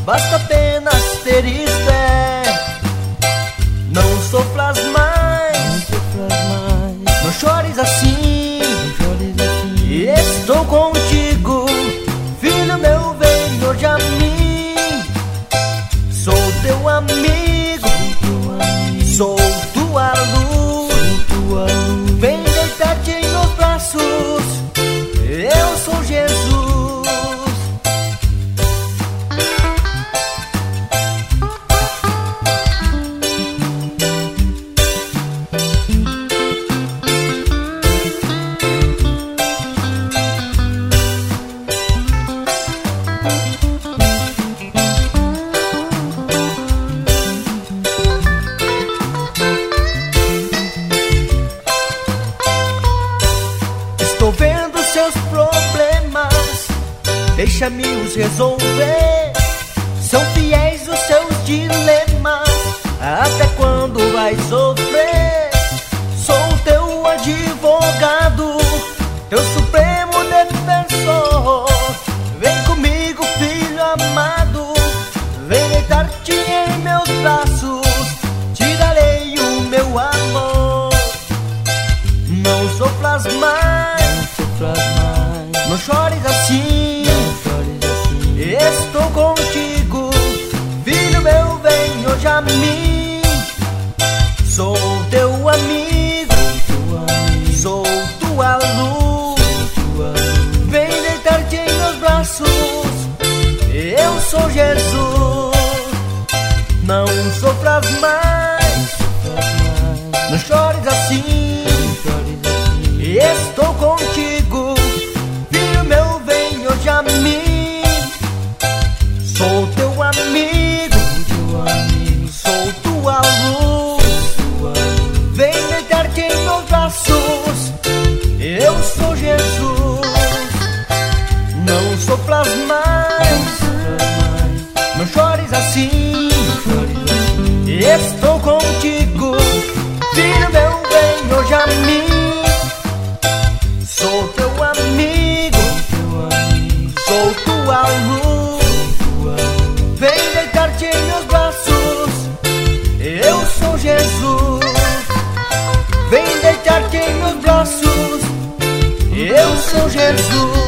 basta apenas ter fé. Não sofras mais, não chores assim. Estou contigo, filho meu, vem hoje a mim. Sou teu amigo, sou tua luz. Vem deitar-te em meus braços, eu sou Jesus. Estou vendo seus problemas, deixa-me os resolver. São fiéis os seus dilemas, até quando vai sofrer? Sou teu advogado, teu supremo defensor. Vem comigo, filho amado, vem deitar-te em meus braços, te darei o meu amor. Não sofras mais, não chores assim. Estou contigo, filho meu, vem hoje a mim. Sou teu amigo, sou tua luz. Vem deitar-te em meus braços, eu sou Jesus. Não sofras mais, não chores assim. Estou contigo, filho meu, vem hoje a mim. Sou teu amigo, sou tua luz. Vem deitar-te em meus braços, eu sou Jesus. Não sofras mais, não chores assim. Estou contigo, filho meu, vem hoje a mim. Sou teu amigo, sou tua luz. Vem deitar-te em meus braços, eu sou Jesus. Vem deitar-te em meus braços, eu sou Jesus.